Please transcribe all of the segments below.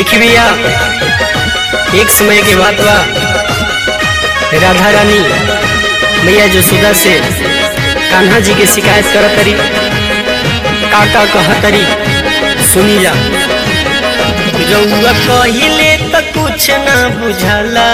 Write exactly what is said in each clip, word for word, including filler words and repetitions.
देखी भैया, एक समय के बात बा, राधा रानी मैया जसोदा से कान्हा जी के शिकायत करत तरी, का का कहत तरी सुनी जा। रउआ कहिले त कुछ ना बुझाला,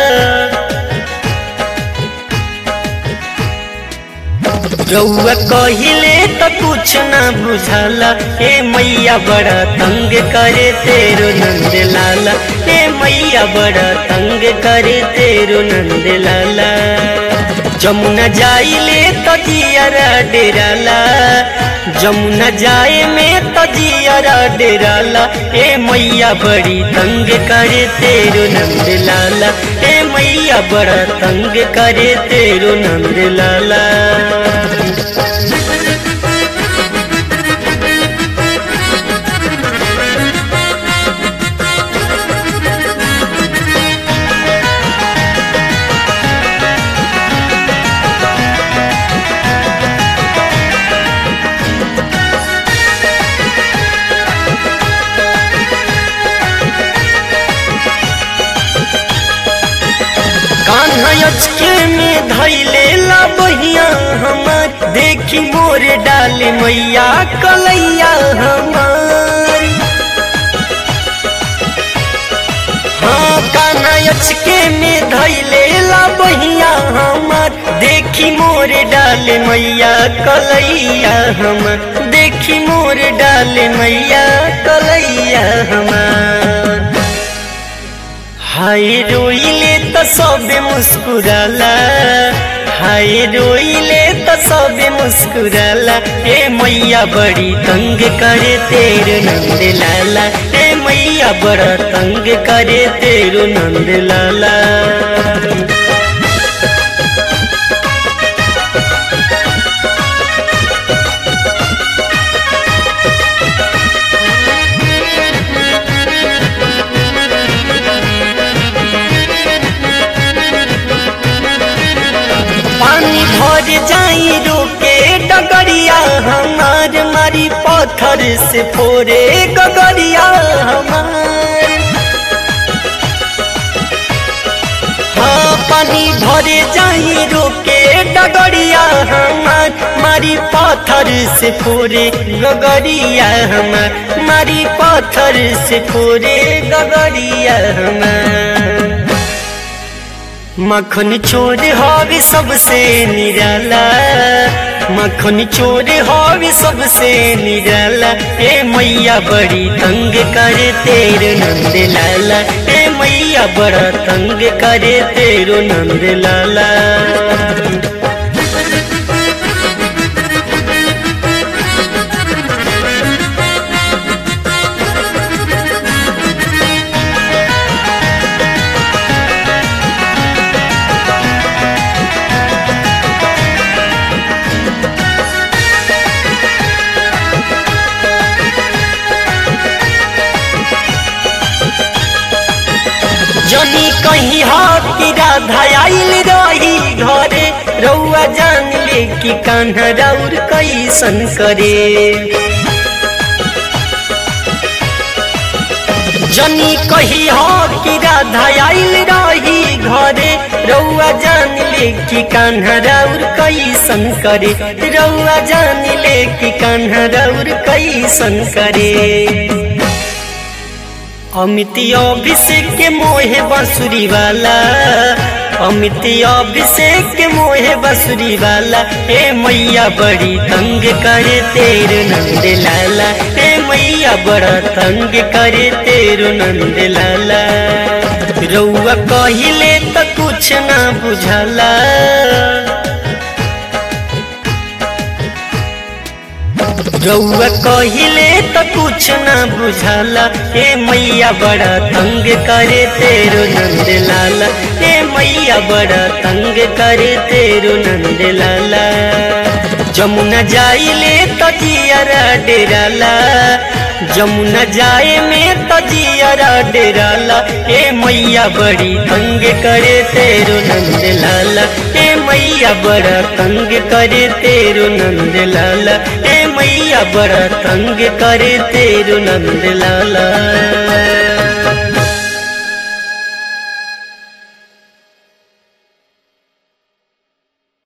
रउआ कहिले त कुछ ना बुझाला, ए मैया बड़ा तंग करे तेरो नंद लाला, ए मैया बड़ा तंग करे तेरो नंद लाला। जमुना जाइले त जियारा डेराला, जमुना जाए में त जियारा डेराला, ए मैया बड़ी तंग करे तेरो नंद लाला, ए मैया बड़ा तंग करे तेरो नंद लाला। कान्हा अचके में धैले ला बहिया हमार, देखी मोर डाले मैया कलैया हमार। हाँ कान्हा अचके में धैले ला बहिया हमार, देखी मोर डाले मैया कलैया हमार, देखी मोर डाले मैया कलैया हमार। हाय रोइले त सबे मुस्कुराला, हाय रोइले त सबे मुस्कुराला, ए मैया बड़ी तंग करे तेरो नंद लाला, ए मैया बड़ा तंग करे तेरो नंद लाला। पानी भर जाई रोके डगरिया हमार, मारी पत्थर से फोरे गगरिया हमार। हाँ पानी भरे जाई रोके डगरिया हमार, मारी पत्थर से फोरे गगरिया हमार, मारी पत्थर से फोरे गगरिया हमार। मखन चोर हवे सबसे निराला, मखन चोर हवे सबसे निराला, ए मैया बड़ी तंग करे तेरो नंद लाला, ए मैया बड़ा तंग करे तेरो नंद लाला। जनी कहीं हाथ की राधा आइल रही घरे, रउआ जान ले कि कान्हा राउर कैसन करे। जनी कहीं हाथ की राधा आइल रही घरे, रउआ जान ले कि कान्हा राउर कैसन करे, रउआ जान ले कि कान्हा राउर कैसन करे। अमित अभिषेक के मोहे बांसुरी वाला, अमित अभिषेक के मोहे बांसुरी वाला, ए मैया बड़ी तंग करे तेरो नंद लाला, ए मैया बड़ा तंग करे तेरो नंद लाला। रउआ कहिले त कुछ ना बुझाला, रउआ कहिले त कुछ ना बुझाला, ए मैया बड़ा तंग करे तेरो नंद लाला, ए मैया बड़ा तंग करे तेरो नंद लाला। जमुना जाइले त जियारा डेराला, जमुना जाए में त जियारा डेराला, ए मैया बड़ी तंग करे तेरो नंद लाला, ए मैया बड़ा तंग करे तेरो नंद लाला, ए मैया बड़ा तंग करे तेरो नंद लाला।